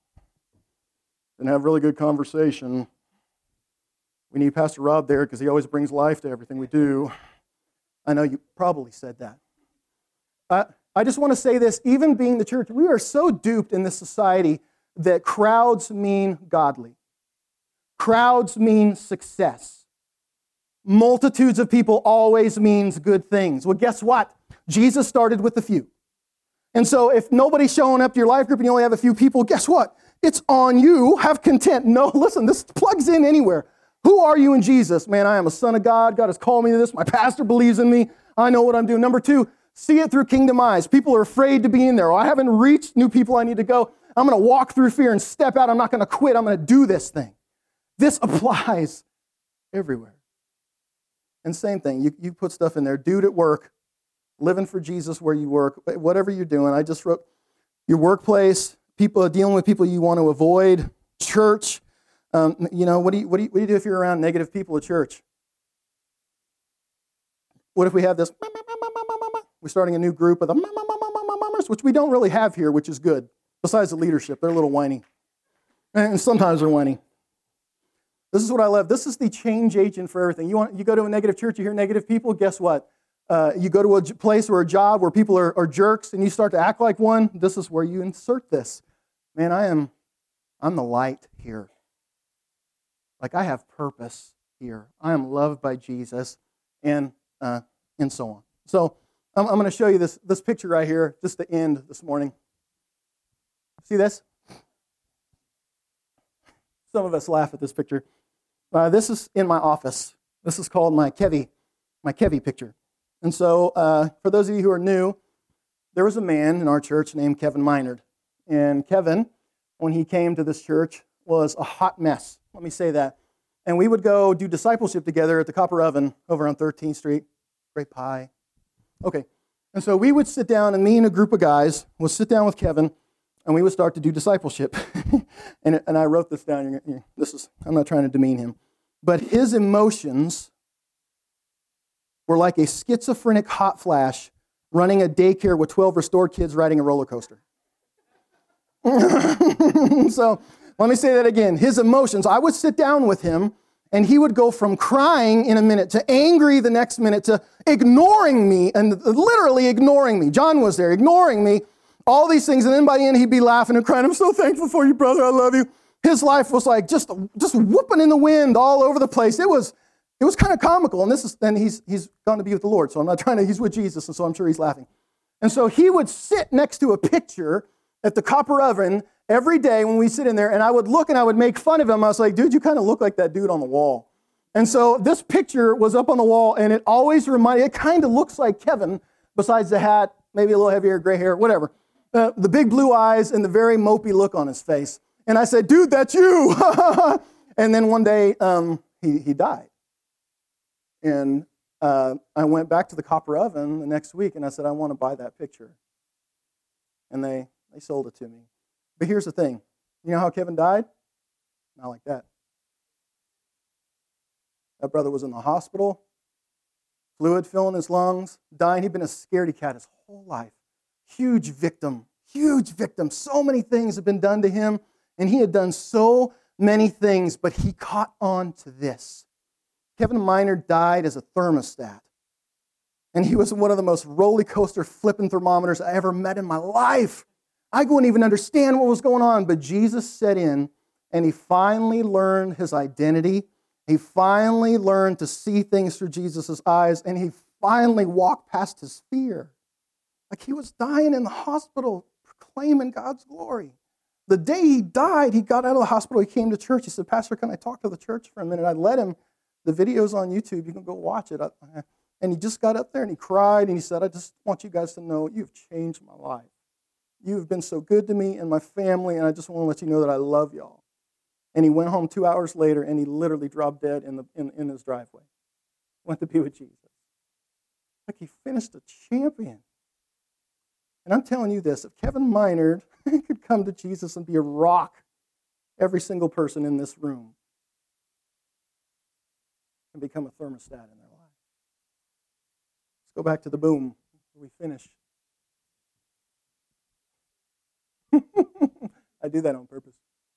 Didn't have really good conversation. We need Pastor Rob there because he always brings life to everything we do. I know you probably said that. I just want to say this, even being the church, we are so duped in this society that crowds mean godly. Crowds mean success. Multitudes of people always means good things. Well, guess what? Jesus started with a few. And so if nobody's showing up to your life group and you only have a few people, guess what? It's on you. Have content. No, listen, this plugs in anywhere. Who are you in Jesus? Man, I am a son of God. God has called me to this. My pastor believes in me. I know what I'm doing. Number two, see it through kingdom eyes. People are afraid to be in there. I haven't reached new people I need to go. I'm going to walk through fear and step out. I'm not going to quit. I'm going to do this thing. This applies everywhere. And same thing. You put stuff in there. Dude at work, living for Jesus where you work, whatever you're doing. I just wrote your workplace, people dealing with people you want to avoid, church. What do you do if you're around negative people at church? What if we have this? We're starting a new group of them. this, which we don't really have here, which is good. Besides the leadership, they're a little whiny. And sometimes they're whiny. This is what I love. This is the change agent for everything. You go to a negative church, you hear negative people, guess what? You go to a place or a job where people are jerks and you start to act like one, this is where you insert this. Man, I'm the light here. Like I have purpose here. I am loved by Jesus and so on. So I'm going to show you this picture right here just to end this morning. See this? Some of us laugh at this picture. This is in my office. This is called my Kevy picture. And so for those of you who are new, there was a man in our church named Kevin Minard. And Kevin, when he came to this church, was a hot mess. Let me say that. And we would go do discipleship together at the Copper Oven over on 13th Street. Great pie. Okay. And so we would sit down, and me and a group of guys would sit down with Kevin, and we would start to do discipleship. and I wrote this down. I'm not trying to demean him. But his emotions were like a schizophrenic hot flash running a daycare with 12 restored kids riding a roller coaster. So let me say that again. His emotions, I would sit down with him, and he would go from crying in a minute to angry the next minute to ignoring me, and literally ignoring me. John was there, ignoring me, all these things. And then by the end, he'd be laughing and crying. I'm so thankful for you, brother. I love you. His life was like just whooping in the wind all over the place. It was kind of comical. And he's gone to be with the Lord. So I'm not trying to, he's with Jesus. And so I'm sure he's laughing. And so he would sit next to a picture at the Copper Oven every day when we sit in there, and I would look and I would make fun of him. I was like, dude, you kind of look like that dude on the wall. And so this picture was up on the wall, and it always it kind of looks like Kevin, besides the hat, maybe a little heavier, gray hair, whatever. The big blue eyes and the very mopey look on his face. And I said, dude, that's you. And then one day, he died. And I went back to the Copper Oven the next week, and I said, I want to buy that picture. And they sold it to me. But here's the thing. You know how Kevin died? Not like that. That brother was in the hospital, fluid filling his lungs, dying. He'd been a scaredy cat his whole life. Huge victim. So many things have been done to him, and he had done so many things, but he caught on to this. Kevin Minard died as a thermostat, and he was one of the most roller coaster flipping thermometers I ever met in my life. I wouldn't even understand what was going on, but Jesus set in, and he finally learned his identity. He finally learned to see things through Jesus' eyes, and he finally walked past his fear. Like he was dying in the hospital, proclaiming God's glory. The day he died, he got out of the hospital, he came to church. He said, Pastor, can I talk to the church for a minute? I let him. The video's on YouTube. You can go watch it. And he just got up there and he cried, and he said, I just want you guys to know you've changed my life. You've been so good to me and my family, and I just want to let you know that I love y'all. And he went home 2 hours later, and he literally dropped dead in his driveway. Went to be with Jesus. Like he finished a champion. And I'm telling you this, if Kevin Minard could come to Jesus and be a rock, every single person in this room can become a thermostat in their life. Let's go back to the boom. We finish. I do that on purpose.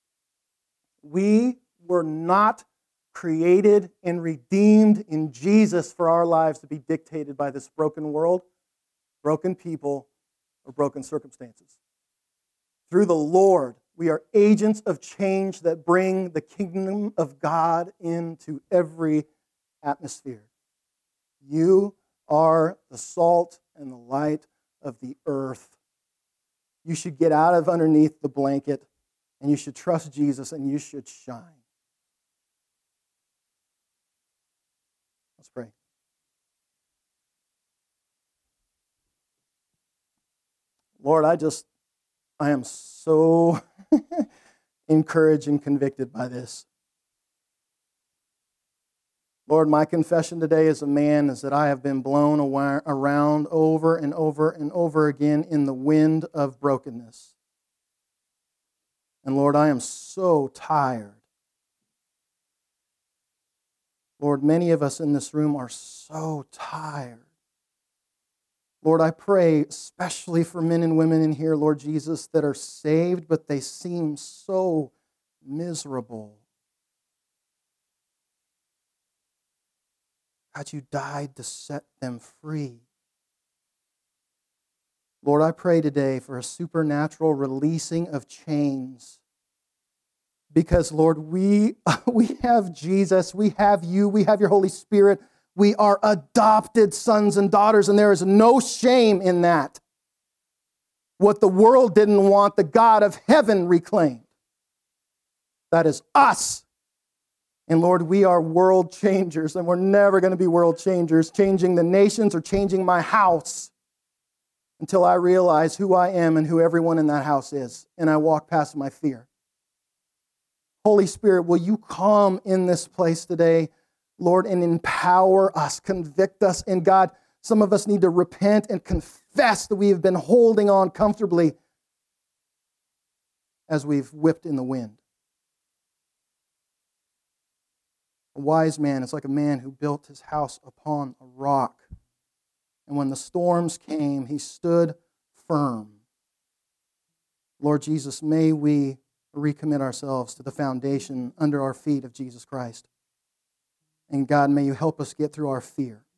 We were not created and redeemed in Jesus for our lives to be dictated by this broken world, broken people, or broken circumstances. Through the Lord, we are agents of change that bring the kingdom of God into every atmosphere. You are the salt and the light of the earth. You should get out of underneath the blanket, and you should trust Jesus, and you should shine. Let's pray. Lord, I am so encouraged and convicted by this. Lord, my confession today as a man is that I have been blown around over and over and over again in the wind of brokenness. And Lord, I am so tired. Lord, many of us in this room are so tired Lord, I pray especially for men and women in here, Lord Jesus, that are saved, but they seem so miserable. God, you died to set them free. Lord, I pray today for a supernatural releasing of chains. Because, Lord, we have Jesus, we have you, we have your Holy Spirit. We are adopted sons and daughters, and there is no shame in that. What the world didn't want, the God of heaven reclaimed. That is us. And Lord, we are world changers, and we're never going to be world changers, changing the nations or changing my house until I realize who I am and who everyone in that house is, and I walk past my fear. Holy Spirit, will you come in this place today, Lord, and empower us, convict us. And God, some of us need to repent and confess that we have been holding on comfortably as we've whipped in the wind. A wise man is like a man who built his house upon a rock. And when the storms came, he stood firm. Lord Jesus, may we recommit ourselves to the foundation under our feet of Jesus Christ. And God, may you help us get through our fear.